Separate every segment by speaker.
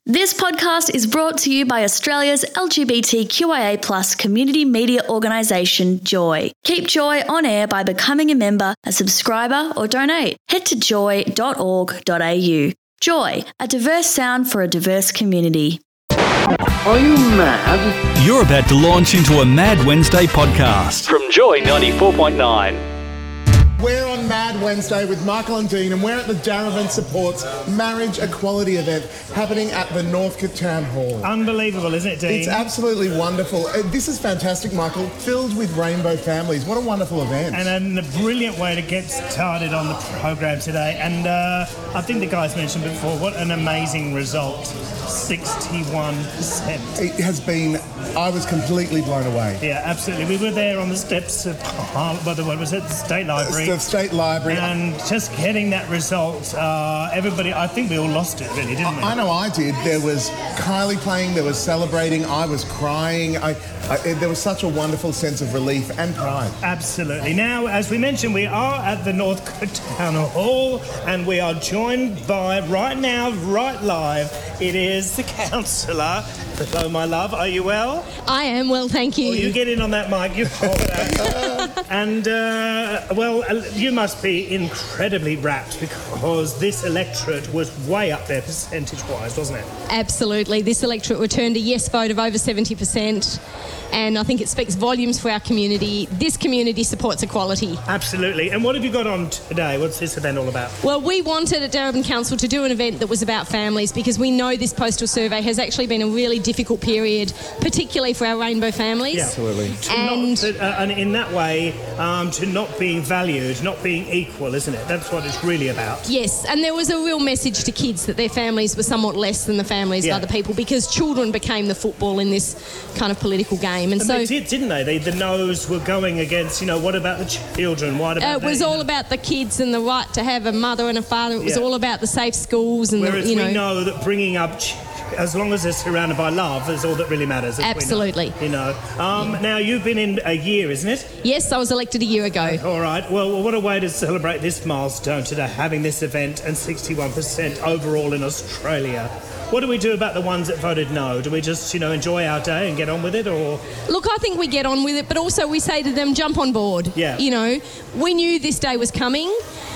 Speaker 1: This podcast is brought to you by Australia's LGBTQIA+ community media organisation, Joy. Keep Joy on air by becoming a member, a subscriber or donate. Head to joy.org.au. Joy, a diverse sound for a diverse community.
Speaker 2: Are you mad?
Speaker 3: You're about to launch into a Mad Wednesday podcast from Joy 94.9.
Speaker 4: We're on Mad Wednesday with Michael and Dean, and we're at the Darebin Supports Marriage Equality event happening at the Northcote Town Hall.
Speaker 5: Unbelievable, isn't it, Dean?
Speaker 4: It's absolutely wonderful. This is fantastic, Michael, filled with rainbow families. What a wonderful event.
Speaker 5: And a brilliant way to get started on the program today. And I think the guys mentioned before, what an amazing result. 61%.
Speaker 4: It has been, I was completely blown away.
Speaker 5: Yeah, absolutely. We were there on the steps of, what was it, the State Library.
Speaker 4: The State Library.
Speaker 5: And just getting that result, everybody, I think we all lost it, really, didn't we?
Speaker 4: I know I did. There was Kylie playing, there was celebrating, I was crying. There was such a wonderful sense of relief and pride.
Speaker 5: Absolutely. Now, as we mentioned, we are at the Northcote Town Hall, and we are joined by, right now, right live, it is the councillor. Hello, my love. Are you well?
Speaker 6: I am well, thank you.
Speaker 5: Well, you get in on that mic. You hold that. And, you must be incredibly rapt because this electorate was way up there percentage-wise, wasn't it?
Speaker 6: Absolutely. This electorate returned a yes vote of over 70%. And I think it speaks volumes for our community. This community supports equality.
Speaker 5: Absolutely. And what have you got on today? What's this event all about?
Speaker 6: Well, we wanted at Darebin Council to do an event that was about families because we know this postal survey has actually been a really difficult period, particularly for our rainbow families.
Speaker 5: Yeah.
Speaker 4: Absolutely.
Speaker 5: And in that way, to not being valued, not being equal, isn't it? That's what it's really about.
Speaker 6: Yes, and there was a real message to kids that their families were somewhat less than the families of other people because children became the football in this kind of political game. And so
Speaker 5: they did, didn't they? The no's were going against, what about the children? What about
Speaker 6: it was all about the kids and the right to have a mother and a father. It was all about the safe schools and
Speaker 5: whereas we know that bringing up as long as they're surrounded by love is all that really matters.
Speaker 6: Absolutely.
Speaker 5: Now, you've been in a year, isn't it?
Speaker 6: Yes, I was elected a year ago.
Speaker 5: All right. Well, what a way to celebrate this milestone today, having this event and 61% overall in Australia. What do we do about the ones that voted no? Do we just, enjoy our day and get on with it, or...?
Speaker 6: Look, I think we get on with it, but also we say to them, jump on board.
Speaker 5: Yeah.
Speaker 6: We knew this day was coming.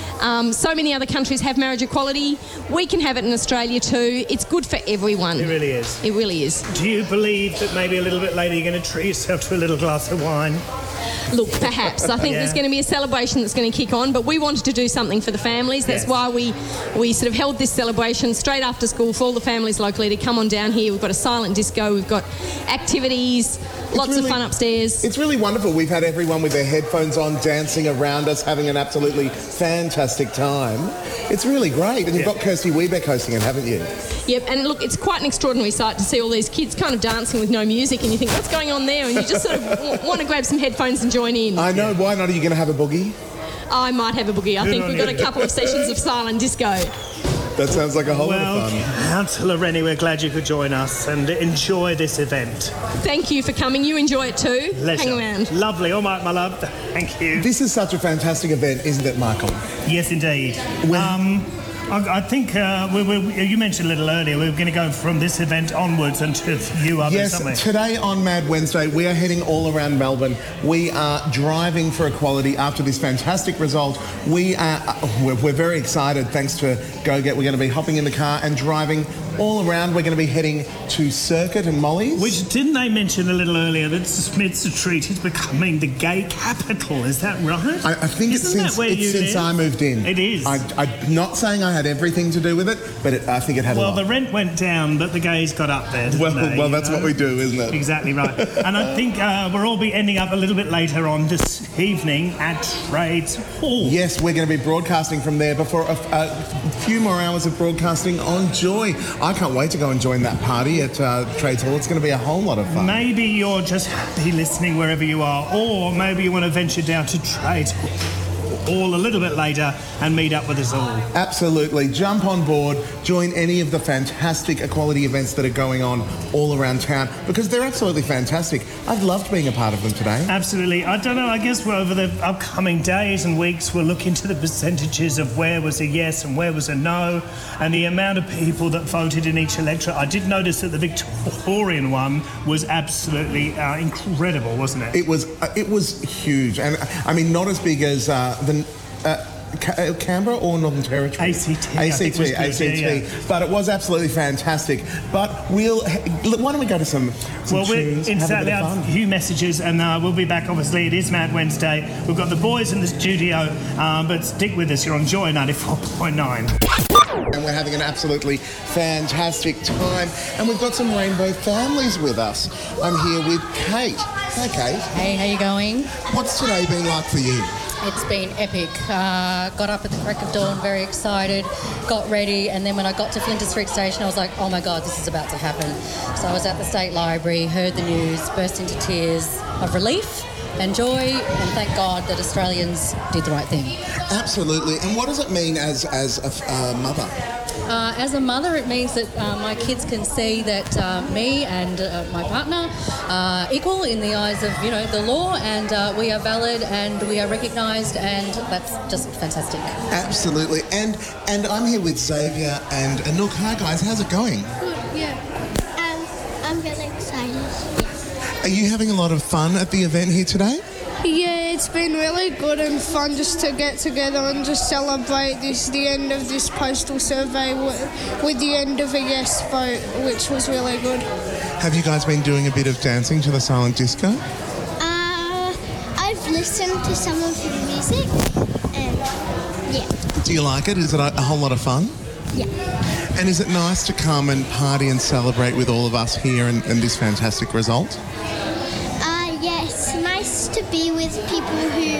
Speaker 6: So many other countries have marriage equality. We can have it in Australia too. It's good for everyone.
Speaker 5: It really is.
Speaker 6: It really is.
Speaker 5: Do you believe that maybe a little bit later you're going to treat yourself to a little glass of wine?
Speaker 6: Look, perhaps. I think there's going to be a celebration that's going to kick on, but we wanted to do something for the families. That's why we sort of held this celebration straight after school for all the families locally to come on down here. We've got a silent disco, we've got activities, lots of fun upstairs.
Speaker 4: It's really wonderful. We've had everyone with their headphones on, dancing around us, having an absolutely fantastic time. It's really great. And you've got Kirsty Webeck hosting it, haven't you?
Speaker 6: Yep, and look, it's quite an extraordinary sight to see all these kids kind of dancing with no music, and you think, what's going on there? And you just sort of want to grab some headphones and join in.
Speaker 4: I know. Why not? Are you going to have a boogie?
Speaker 6: I might have a boogie. I think we've got a couple of sessions of silent disco.
Speaker 4: That sounds like a whole lot of fun.
Speaker 5: Well, Councillor Rennie, we're glad you could join us and enjoy this event.
Speaker 6: Thank you for coming. You enjoy it too.
Speaker 5: Pleasure.
Speaker 6: Hang around.
Speaker 5: Lovely. All right, my love. Thank you.
Speaker 4: This is such a fantastic event, isn't it, Michael?
Speaker 5: Yes, indeed. I think you mentioned a little earlier we were going to go from this event onwards and to a few others,
Speaker 4: yes,
Speaker 5: aren't we?
Speaker 4: Today on Mad Wednesday, we are heading all around Melbourne. We are driving for equality after this fantastic result. We're very excited, thanks to GoGet. We're going to be hopping in the car and driving all around. We're going to be heading to Circuit and Molly's.
Speaker 5: Which, didn't they mention a little earlier that Smith Street is becoming the gay capital? Is that right?
Speaker 4: I think it's since I moved in.
Speaker 5: It is.
Speaker 4: I'm not saying I had everything to do with it, but I think it had a lot.
Speaker 5: Well, the rent went down, but the gays got up there, didn't they?
Speaker 4: Well, that's what we do, isn't it?
Speaker 5: Exactly right. And I think we'll all be ending up a little bit later on this evening at Trades Hall.
Speaker 4: Yes, we're going to be broadcasting from there before a few more hours of broadcasting on Joy. I can't wait to go and join that party at Trades Hall. It's going to be a whole lot of fun.
Speaker 5: Maybe you're just happy listening wherever you are, or maybe you want to venture down to Trades Hall. all a little bit later and meet up with us all.
Speaker 4: Absolutely. Jump on board, join any of the fantastic equality events that are going on all around town, because they're absolutely fantastic. I've loved being a part of them today.
Speaker 5: Absolutely. I don't know, I guess over the upcoming days and weeks we'll look into the percentages of where was a yes and where was a no, and the amount of people that voted in each electorate. I did notice that the Victorian one was absolutely incredible, wasn't it?
Speaker 4: It was huge, and I mean not as big as Canberra or Northern Territory?
Speaker 5: ACT.
Speaker 4: But it was absolutely fantastic. But why don't we go to some tunes?
Speaker 5: Exactly. Have a few messages, and we'll be back. Obviously, it is Mad Wednesday. We've got the boys in the studio, but stick with us. You're on Joy 94.9.
Speaker 4: And we're having an absolutely fantastic time. And we've got some rainbow families with us. I'm here with Kate. Hi, Kate.
Speaker 7: Hey, how you going?
Speaker 4: What's today been like for you?
Speaker 7: It's been epic. Got up at the crack of dawn, very excited, got ready, and then when I got to Flinders Street Station, I was like, oh my God, this is about to happen. So I was at the State Library, heard the news, burst into tears of relief and joy, and thank God that Australians did the right thing.
Speaker 4: Absolutely. And what does it mean as a mother?
Speaker 7: As a mother, it means that my kids can see that me and my partner are equal in the eyes of, the law, and we are valid and we are recognised, and that's just fantastic.
Speaker 4: Absolutely. And I'm here with Xavier and Anouk. Hi, guys. How's it going?
Speaker 8: Good, yeah. I'm really excited.
Speaker 4: Are you having a lot of fun at the event here today?
Speaker 8: Yeah, it's been really good and fun just to get together and just celebrate the end of this postal survey with the end of a yes vote, which was really good.
Speaker 4: Have you guys been doing a bit of dancing to the silent disco?
Speaker 8: I've listened to some of the music, and yeah.
Speaker 4: Do you like it? Is it a whole lot of fun?
Speaker 8: Yeah.
Speaker 4: And is it nice to come and party and celebrate with all of us here and this fantastic result?
Speaker 8: Yes, nice to be with people who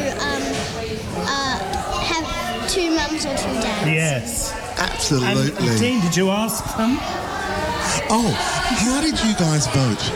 Speaker 8: have two mums or two dads.
Speaker 5: Yes.
Speaker 4: Absolutely.
Speaker 5: And Dean, did you ask them?
Speaker 4: Oh, how did you guys vote?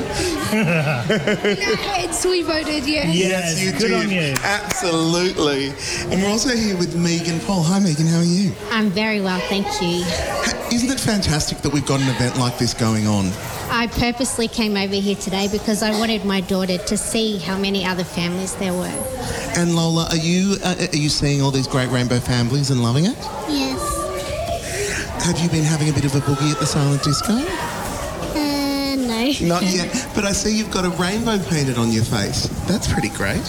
Speaker 8: We voted yes.
Speaker 5: Yes,
Speaker 4: you
Speaker 5: good
Speaker 4: did.
Speaker 5: on you.
Speaker 4: Absolutely. And we're also here with Megan Paul. Hi, Megan. How are you?
Speaker 9: I'm very well, thank you.
Speaker 4: Isn't it fantastic that we've got an event like this going on?
Speaker 9: I purposely came over here today because I wanted my daughter to see how many other families there were.
Speaker 4: And Lola, are you seeing all these great rainbow families and loving it?
Speaker 8: Yes.
Speaker 4: Have you been having a bit of a boogie at the silent disco?
Speaker 8: No.
Speaker 4: Not yet, but I see you've got a rainbow painted on your face. That's pretty great.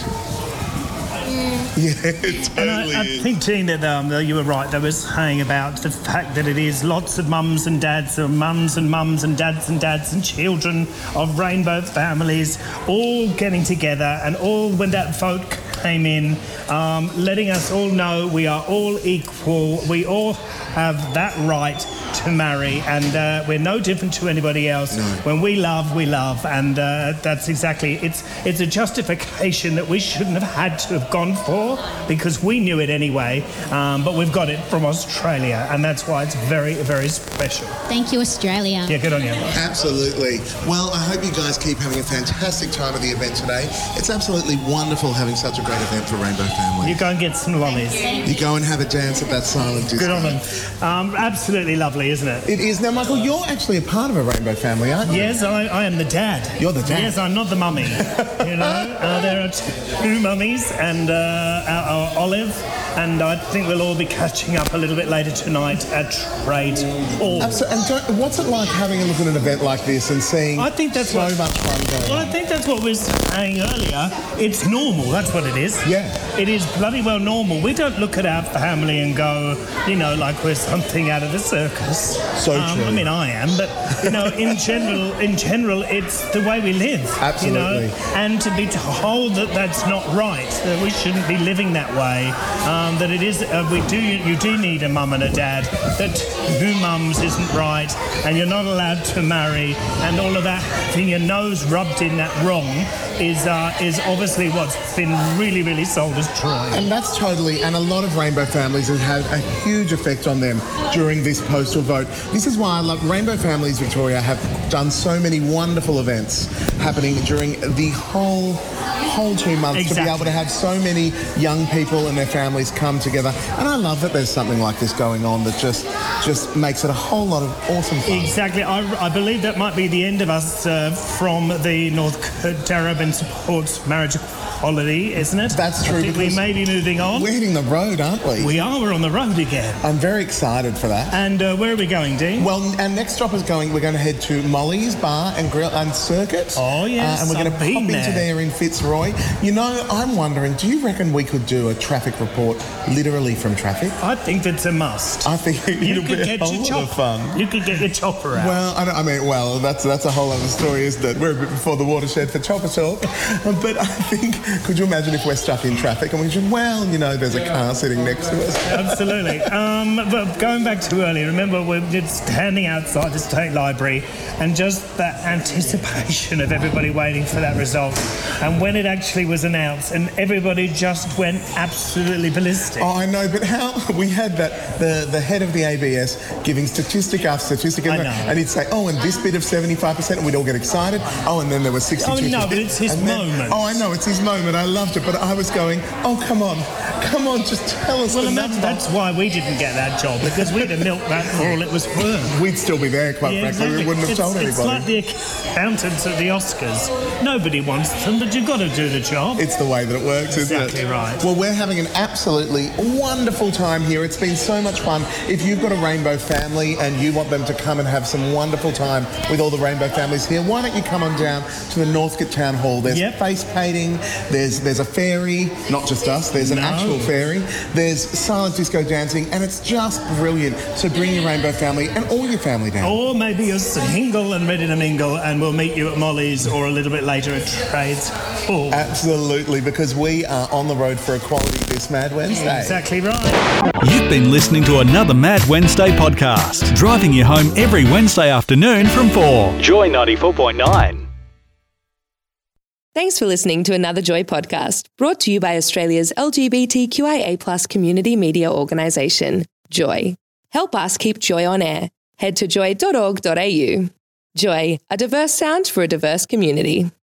Speaker 4: Yeah, it totally
Speaker 5: And I
Speaker 4: is.
Speaker 5: think, Dean, that you were right. They were saying about the fact that it is lots of mums and dads, or mums and dads and children of rainbow families all getting together, and all when that vote came in, letting us all know we are all equal. We all have that right to marry, and we're no different to anybody else.
Speaker 4: No.
Speaker 5: When we love, and that's exactly it's a justification that we shouldn't have had to have gone for, because we knew it anyway, but we've got it from Australia, and that's why it's very, very special.
Speaker 9: Thank you, Australia.
Speaker 5: Yeah, good on you.
Speaker 4: Absolutely. Well, I hope you guys keep having a fantastic time at the event today. It's absolutely wonderful having such a great event for Rainbow Family.
Speaker 5: You go and get some lollies.
Speaker 4: You go and have a dance at that silent disco.
Speaker 5: Good on them. Absolutely lovely, isn't it?
Speaker 4: It is. Now, Michael, you're actually a part of a rainbow family, aren't you?
Speaker 5: Yes, I am the dad.
Speaker 4: You're the dad?
Speaker 5: Yes, I'm not the mummy. There are two mummies and our Olive, and I think we'll all be catching up a little bit later tonight at Trade Hall.
Speaker 4: Absolutely. And what's it like having a look at an event like this and seeing
Speaker 5: I think that's
Speaker 4: so
Speaker 5: what-
Speaker 4: much fun going
Speaker 5: Well,
Speaker 4: on?
Speaker 5: I think that's what we were saying earlier. It's normal, that's what it is.
Speaker 4: Yeah.
Speaker 5: It is bloody well normal. We don't look at our family and go, like we're something out of the circus.
Speaker 4: So true.
Speaker 5: I mean, I am, but, in general, it's the way we live.
Speaker 4: Absolutely.
Speaker 5: And to be told that that's not right, that we shouldn't be living that way, that it is, you do need a mum and a dad, that two mums isn't right, and you're not allowed to marry, and all of that, having your nose rubbed in that wrong, is obviously what's been really, really sold as joy.
Speaker 4: And that's totally, and a lot of rainbow families have had a huge effect on them during this postal vote. This is why I love Rainbow Families Victoria have done so many wonderful events happening during the whole 2 months to be able to have so many young people and their families come together. And I love that there's something like this going on that just makes it a whole lot of awesome fun.
Speaker 5: Exactly. I believe that might be the end of us from the North Darebin Supports Marriage Equality, isn't it?
Speaker 4: That's true.
Speaker 5: I think we may be moving on.
Speaker 4: We're hitting the road, aren't we?
Speaker 5: We are. We're on the road again.
Speaker 4: I'm very excited for that.
Speaker 5: And where are we going, Dean?
Speaker 4: Well, our next stop is we're going to head to Molly's Bar and Grill and Circuit.
Speaker 5: Oh, yes.
Speaker 4: And we're going to pop into there in Fitzroy. You know, I'm wondering, do you reckon we could do a traffic report literally from traffic?
Speaker 5: I think it's a must.
Speaker 4: I think it'll be a whole lot of fun.
Speaker 5: You could get your chopper out.
Speaker 4: Well, that's a whole other story, isn't it? We're a bit before the watershed for chopper talk. But I think, could you imagine if we're stuck in traffic and we should, there's a car sitting next to us.
Speaker 5: Absolutely. But going back to earlier, remember we're just standing outside the State Library and just that anticipation of everybody waiting for that result. And when it actually was announced and everybody just went absolutely ballistic.
Speaker 4: Oh, I know, but how we had that the head of the ABS giving statistic after statistic, and he'd say, and this bit of 75%, and we'd all get excited. And then there was 62%.
Speaker 5: Oh no, but it's his moment.
Speaker 4: I know, it's his moment. I loved it, but I was going, come on, just tell us.
Speaker 5: Well, that's why we didn't get that job, because we'd have milked that for all it was worth.
Speaker 4: We'd still be there, quite frankly.
Speaker 5: Exactly.
Speaker 4: We wouldn't have told anybody.
Speaker 5: It's like the accountants at the Oscars. Nobody wants them, but you've got to do the job.
Speaker 4: It's the way that it works, isn't it?
Speaker 5: Exactly right.
Speaker 4: Well, we're having an absolutely wonderful time here. It's been so much fun. If you've got a rainbow family and you want them to come and have some wonderful time with all the rainbow families here, why don't you come on down to the Northcote Town Hall? There's face painting, there's a fairy, not just us, there's an actual fairy, there's silent disco dancing, and it's just brilliant. So bring your rainbow family and all your family down.
Speaker 5: Or maybe you're single and ready to mingle, and we'll meet you at Molly's or a little bit later at Trades Hall.
Speaker 4: Absolutely, because we are on the road for equality this Mad Wednesday.
Speaker 5: Exactly right.
Speaker 3: You've been listening to another Mad Wednesday podcast, driving you home every Wednesday afternoon from 4. Joy 94.9.
Speaker 10: Thanks for listening to another Joy podcast, brought to you by Australia's LGBTQIA+ community media organisation, Joy. Help us keep Joy on air. Head to joy.org.au. Joy, a diverse sound for a diverse community.